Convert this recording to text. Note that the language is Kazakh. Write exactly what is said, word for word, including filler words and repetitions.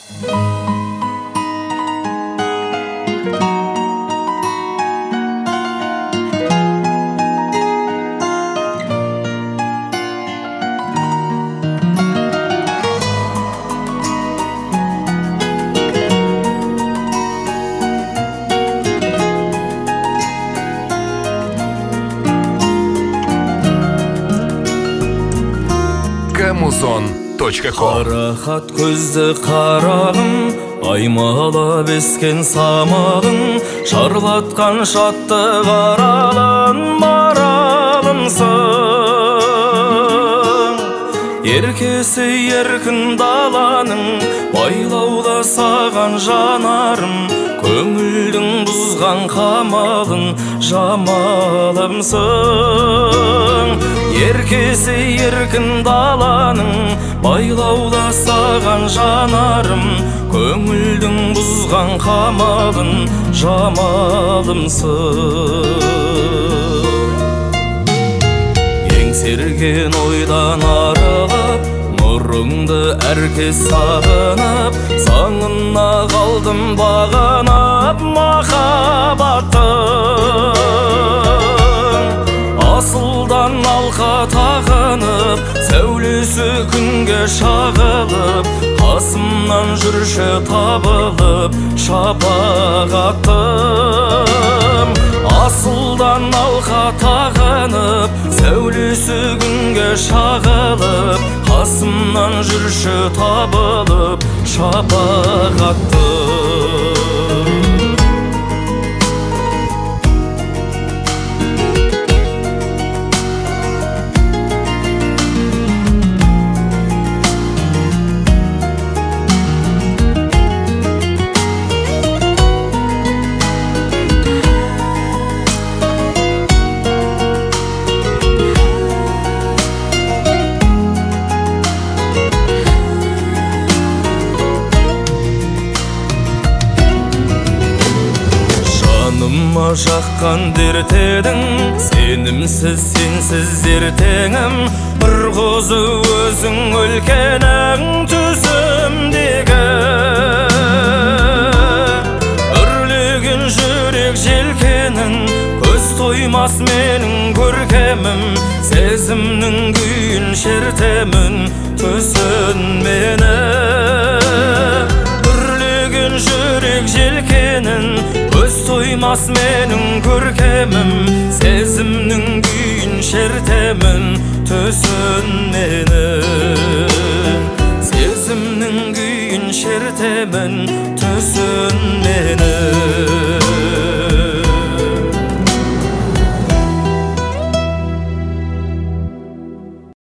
Музон точка ком. Қарақат көзді қарағым, аймалап ескен самалың, шарлатқан шатты қаралан маралымсың. Еркесі еркін даланың, байлауда саған жанарым, көңілдің бұзған қамалың жамалымсың. Еркесі еркін даланың, байлауда саған жанарым, көңілдің бұзған қамалын жамалымсың. Еңсерген ойдан арылып, нұрыңды әркез сағынып, саңына қалдым бағынып махаббаттың. Асылдан алқа тағынып, сәулесі күнге шағылып, қасымнан жүрші табылып шапағаттым. Асылдан алқа тағынып, сәулесі күнге шағылып, қасымнан жүрші табылып шапағаттым. Жаныма жаққан дертедің, сенімсіз сенсіз ертеңім, бір қозы өзің өлкенің түсімдегі. Үрлеген жүрек желкенін, көз тоймас менің көркемім, сезімнің күйін шертемін түсін мені. Үрлеген жүрек желкенін, көз тоймас менің көркемім, сезімнің күйін шертемін түсін мені. Сезімнің күйін шертемін түсін мені.